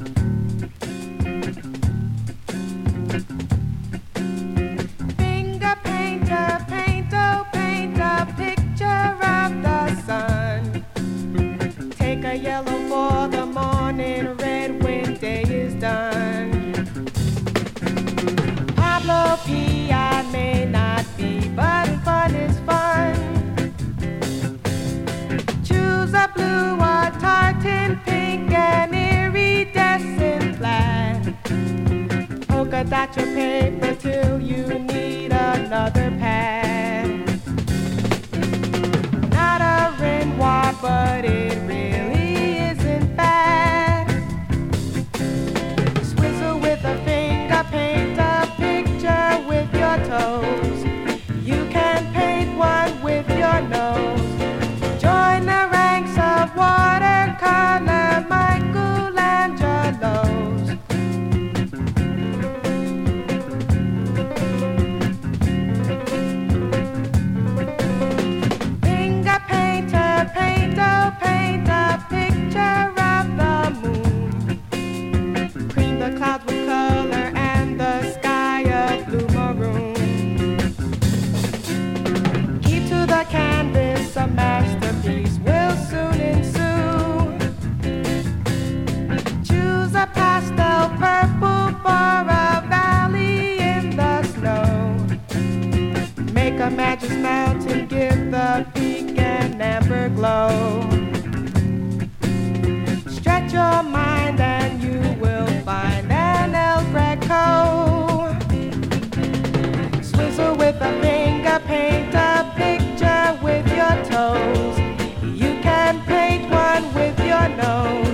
Finger painter, paint a picture of the sun. Take a yellow for the morning, red when day is done. Pablo P. I may not be, but fun is fun. Choose a blue, a tartan pink, an iridescent black. Polka dot your paper till you need another pad. Not a Renoir, but it really isn't bad. Swizzle with a finger, paint a picture with your toes. You can paint one with your nose. Join the ranks of watercolor Michelangelos. Finger painter, paint a picture of the moon. Cream the clouds with color and the sky a blue maroon. Keep to the canvas, a masterpiece will soon ensue. Choose a pastel purple for a valley in the snow. Make a magic mountain, give the peak an amber glow. Stretch your mind and you will find an El Greco. Swizzle with a finger, paint a picture with your toes. You can paint one with your nose.